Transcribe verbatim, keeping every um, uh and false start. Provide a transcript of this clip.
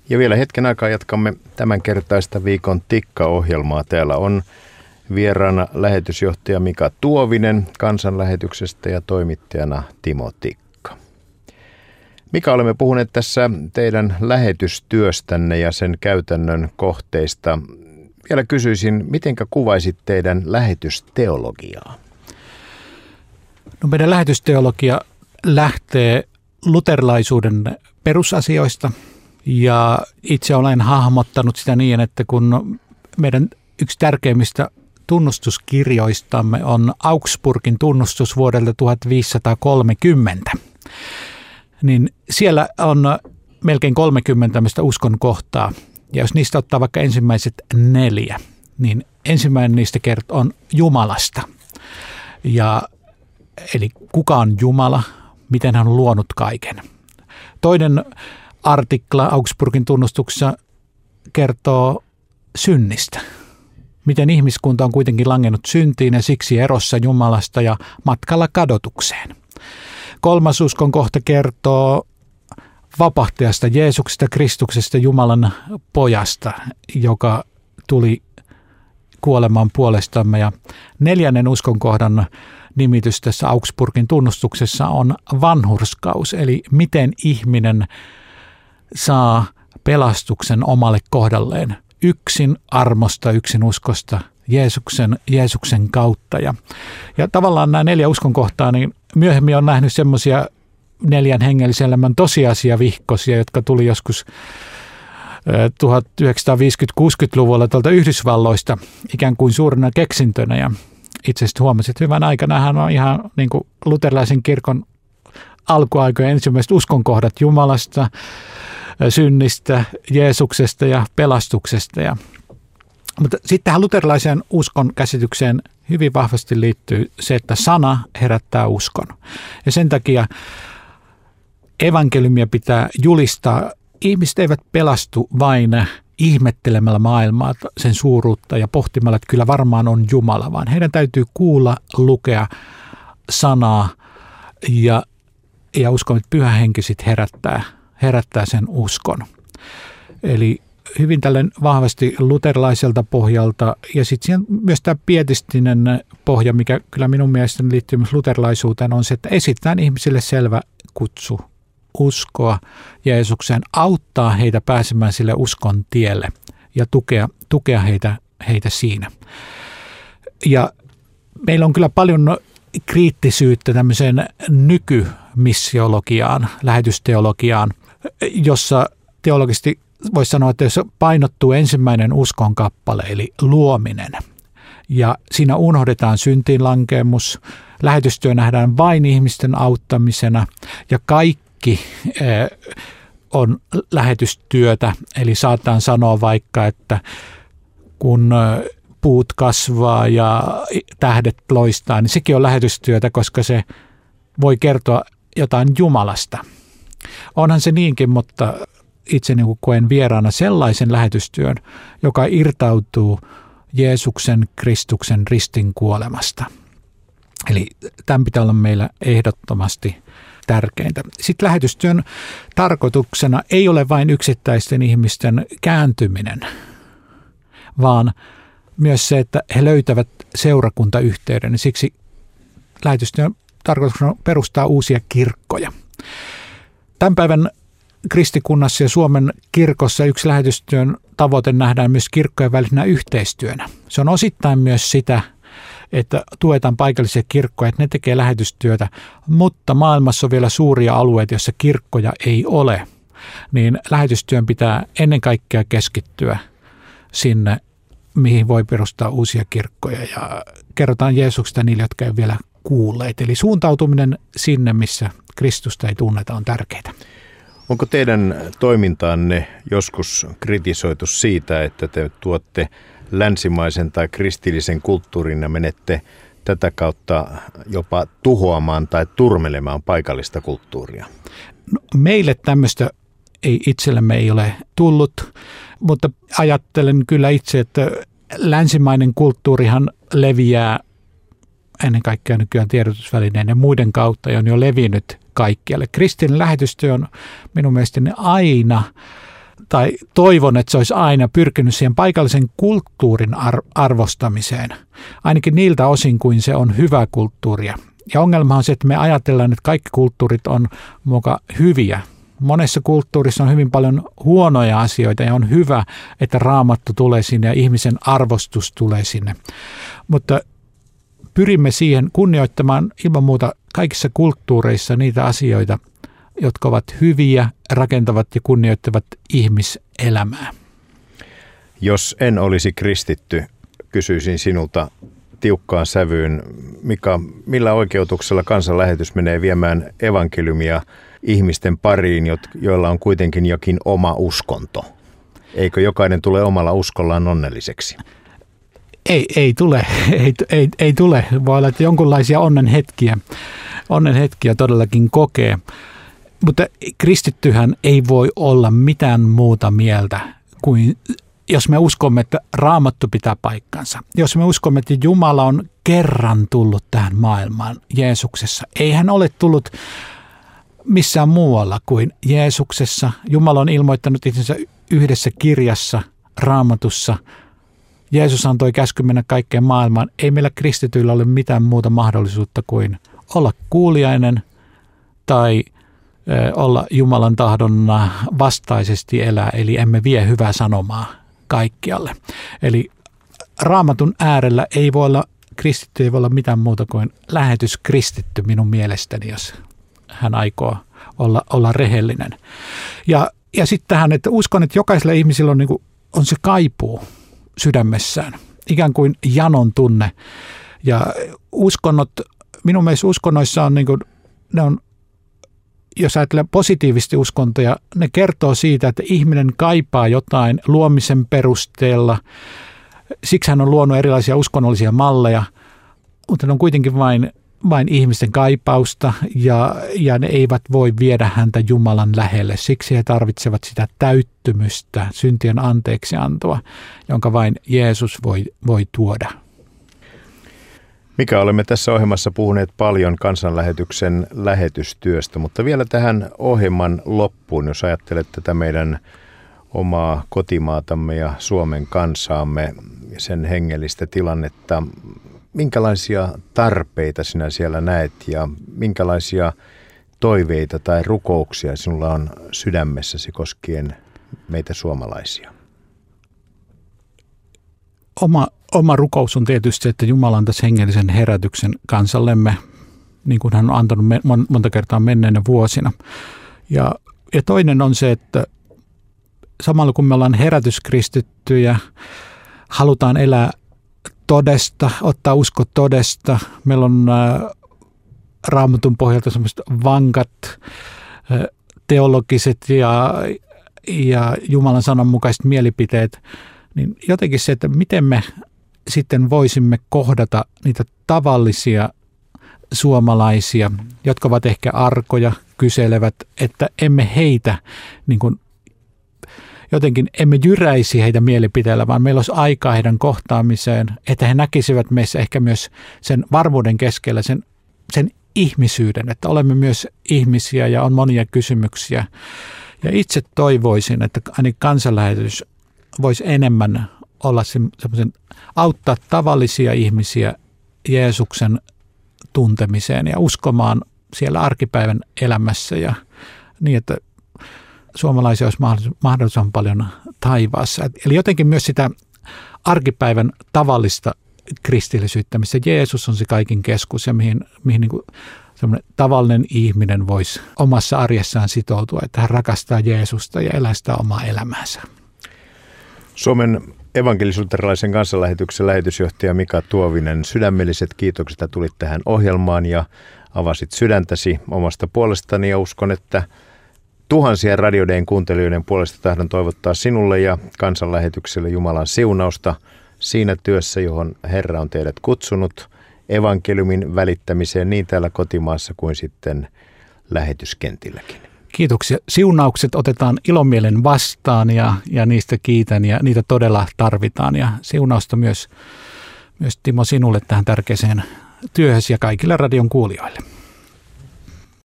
Ja vielä hetken aikaa jatkamme tämänkertaista Viikon Tikka-ohjelmaa. Täällä on vieraana lähetysjohtaja Mika Tuovinen Kansanlähetyksestä ja toimittajana Timo Tikka. Mika, olemme puhuneet tässä teidän lähetystyöstänne ja sen käytännön kohteista. Vielä kysyisin, mitenkä kuvaisit teidän lähetysteologiaa? No, meidän lähetysteologia lähtee luterilaisuuden perusasioista ja itse olen hahmottanut sitä niin, että kun meidän yksi tärkeimmistä tunnustuskirjoistamme on Augsburgin tunnustus vuodelta tuhatviisisataakolmekymmentä, niin siellä on melkein kolmekymmentä tämmöistä uskon kohtaa. Ja jos niistä ottaa vaikka ensimmäiset neljä, niin ensimmäinen niistä kertoo on Jumalasta. Ja, eli kuka on Jumala, miten hän on luonut kaiken. Toinen artikla Augsburgin tunnustuksessa kertoo synnistä. Miten ihmiskunta on kuitenkin langennut syntiin ja siksi erossa Jumalasta ja matkalla kadotukseen. Kolmas uskon kohta kertoo vapahtajasta Jeesuksesta, Kristuksesta, Jumalan pojasta, joka tuli kuolemaan puolestamme. Ja neljännen uskonkohdan nimitys tässä Augsburgin tunnustuksessa on vanhurskaus, eli miten ihminen saa pelastuksen omalle kohdalleen. Yksin armosta, yksin uskosta, Jeesuksen, Jeesuksen kautta. Ja, ja tavallaan nämä neljä uskonkohtaa, niin myöhemmin on nähnyt semmoisia neljän hengellisen elämän tosiasiavihkosia, jotka tuli joskus tuhatyhdeksänsataaviisikymmentä-kuusikymmentäluvulla tuolta Yhdysvalloista ikään kuin suurena keksintönä. Ja itse asiassa huomasin, että hyvän aikana hän on ihan niin kuin luterilaisen kirkon alkuaikojen ensimmäiset uskonkohdat Jumalasta, synnistä, Jeesuksesta ja pelastuksesta. Ja, mutta sitten tähän luterilaiseen uskon käsitykseen hyvin vahvasti liittyy se, että sana herättää uskon. Ja sen takia evankeliumia pitää julistaa. Ihmiset eivät pelastu vain ihmettelemällä maailmaa, sen suuruutta ja pohtimalla, että kyllä varmaan on Jumala, vaan heidän täytyy kuulla, lukea sanaa ja, ja uskon, että Pyhä Henki sitten herättää, herättää sen uskon. Eli hyvin tällainen vahvasti luterilaiselta pohjalta ja sitten myös tämä pietistinen pohja, mikä kyllä minun mielestäni liittyy myös luterilaisuuteen, on se, että esitetään ihmisille selvä kutsu uskoa Jeesukseen, auttaa heitä pääsemään sille uskon tielle ja tukea, tukea heitä, heitä siinä. Ja meillä on kyllä paljon kriittisyyttä tämmöiseen nykymissiologiaan, lähetysteologiaan, jossa teologisesti voisi sanoa, että jos painottuu ensimmäinen uskon kappale, eli luominen, ja siinä unohdetaan syntiinlankemus, lähetystyö nähdään vain ihmisten auttamisena, ja kaikki on lähetystyötä, eli saataan sanoa vaikka, että kun puut kasvaa ja tähdet loistaa, niin sekin on lähetystyötä, koska se voi kertoa jotain Jumalasta. Onhan se niinkin, mutta itse niin kuin koen vieraana sellaisen lähetystyön, joka irtautuu Jeesuksen, Kristuksen ristin kuolemasta. Eli tämän pitää olla meillä ehdottomasti tärkeintä. Sitten lähetystyön tarkoituksena ei ole vain yksittäisten ihmisten kääntyminen, vaan myös se, että he löytävät seurakuntayhteyden. Siksi lähetystyön tarkoituksena on perustaa uusia kirkkoja. Tämän päivän kristikunnassa ja Suomen kirkossa yksi lähetystyön tavoite nähdään myös kirkkojen välisenä yhteistyönä. Se on osittain myös sitä, että tuetaan paikallisia kirkkoja, että ne tekee lähetystyötä, mutta maailmassa on vielä suuria alueita, joissa kirkkoja ei ole, niin lähetystyön pitää ennen kaikkea keskittyä sinne, mihin voi perustaa uusia kirkkoja ja kerrotaan Jeesuksesta niille, jotka ei vielä kuulleet. Eli suuntautuminen sinne, missä Kristusta ei tunneta, on tärkeää. Onko teidän toimintaanne joskus kritisoitu siitä, että te tuotte länsimaisen tai kristillisen kulttuurin ja menette tätä kautta jopa tuhoamaan tai turmelemaan paikallista kulttuuria? No, meille tämmöistä ei itsellemme ei ole tullut, mutta ajattelen kyllä itse, että länsimainen kulttuurihan leviää ennen kaikkea nykyään tiedotusvälineiden ja muiden kautta ja on jo levinnyt kaikkialle. Kristillinen lähetystyö on minun mielestäni aina tai toivon, että se olisi aina pyrkinyt siihen paikallisen kulttuurin ar- arvostamiseen, ainakin niiltä osin kuin se on hyvää kulttuuria. Ja ongelma on se, että me ajatellaan, että kaikki kulttuurit on muka hyviä. Monessa kulttuurissa on hyvin paljon huonoja asioita ja on hyvä, että Raamattu tulee sinne ja ihmisen arvostus tulee sinne. Mutta pyrimme siihen kunnioittamaan ilman muuta kaikissa kulttuureissa niitä asioita, jotka ovat hyviä, rakentavat ja kunnioittavat ihmiselämää. Jos en olisi kristitty, kysyisin sinulta tiukkaan sävyyn, Mika, millä oikeutuksella kansanlähetys menee viemään evankeliumia ihmisten pariin, joilla on kuitenkin jokin oma uskonto? Eikö jokainen tule omalla uskollaan onnelliseksi? Ei, ei tule, ei, ei, ei tule. Voi olla, että jonkinlaisia onnenhetkiä, onnenhetkiä todellakin kokee. Mutta kristittyhän ei voi olla mitään muuta mieltä kuin jos me uskomme, että Raamattu pitää paikkansa. Jos me uskomme, että Jumala on kerran tullut tähän maailmaan Jeesuksessa. Ei hän ole tullut missään muualla kuin Jeesuksessa. Jumala on ilmoittanut itsensä yhdessä kirjassa, Raamatussa. Jeesus antoi käskyn mennä kaikkeen maailmaan. Ei meillä kristityillä ole mitään muuta mahdollisuutta kuin olla kuuliainen tai olla Jumalan tahdon vastaisesti elää, eli emme vie hyvää sanomaa kaikkialle. Eli Raamatun äärellä ei voi olla, kristitty ei voi olla mitään muuta kuin lähetyskristitty minun mielestäni, jos hän aikoo olla, olla rehellinen. Ja, ja sitten tähän, että uskon, että jokaisella ihmisellä on, niin kuin, on se kaipuu sydämessään, ikään kuin janon tunne. Ja uskonnot, minun mielestä uskonnoissa on, niin kuin, ne on, jos ajattelee positiivisesti uskontoja, ne kertoo siitä, että ihminen kaipaa jotain luomisen perusteella. Siksi hän on luonut erilaisia uskonnollisia malleja, mutta ne on kuitenkin vain, vain ihmisten kaipausta ja, ja ne eivät voi viedä häntä Jumalan lähelle. Siksi he tarvitsevat sitä täyttymystä, syntien anteeksiantoa, jonka vain Jeesus voi, voi tuoda. Mika, olemme tässä ohjelmassa puhuneet paljon kansanlähetyksen lähetystyöstä, mutta vielä tähän ohjelman loppuun, jos ajattelet tätä meidän omaa kotimaatamme ja Suomen kansaamme ja sen hengellistä tilannetta, minkälaisia tarpeita sinä siellä näet ja minkälaisia toiveita tai rukouksia sinulla on sydämessäsi koskien meitä suomalaisia? Oma, oma rukous on tietysti, että Jumala antaisi hengellisen herätyksen kansallemme, niin kuin hän on antanut monta kertaa menneinä vuosina. Ja, ja toinen on se, että samalla kun me ollaan herätyskristittyjä, halutaan elää todesta, ottaa usko todesta. Meillä on ä, Raamatun pohjalta sellaiset vankat ä, teologiset ja, ja Jumalan sanan mukaiset mielipiteet, niin jotenkin se, että miten me sitten voisimme kohdata niitä tavallisia suomalaisia, jotka ovat ehkä arkoja, kyselevät, että emme heitä, niin kuin, jotenkin emme jyräisi heitä mielipiteellä, vaan meillä olisi aikaa heidän kohtaamiseen, että he näkisivät meissä ehkä myös sen varmuuden keskellä, sen, sen ihmisyyden, että olemme myös ihmisiä ja on monia kysymyksiä. Ja itse toivoisin, että ainakin kansanlähetys voisi enemmän olla semmoisen, auttaa tavallisia ihmisiä Jeesuksen tuntemiseen ja uskomaan siellä arkipäivän elämässä ja niin, että suomalaisia olisi mahdollisimman paljon taivaassa. Eli jotenkin myös sitä arkipäivän tavallista kristillisyyttä, missä Jeesus on se kaikin keskus ja mihin, mihin niin kuin semmoinen tavallinen ihminen voisi omassa arjessaan sitoutua, että hän rakastaa Jeesusta ja elää sitä omaa elämäänsä. Suomen evankelis-luterilaisen kansanlähetyksen lähetysjohtaja Mika Tuovinen, sydämelliset kiitokset, että tulit tähän ohjelmaan ja avasit sydäntäsi omasta puolestani ja uskon, että tuhansien radioiden kuuntelijoiden puolesta tahdon toivottaa sinulle ja kansanlähetykselle Jumalan siunausta siinä työssä, johon Herra on teidät kutsunut evankeliumin välittämiseen niin täällä kotimaassa kuin sitten lähetyskentilläkin. Kiitoksia. Siunaukset otetaan ilomielen vastaan ja, ja niistä kiitän ja niitä todella tarvitaan. Ja siunausta myös, myös Timo sinulle tähän tärkeäseen työhösi ja kaikille radion kuulijoille.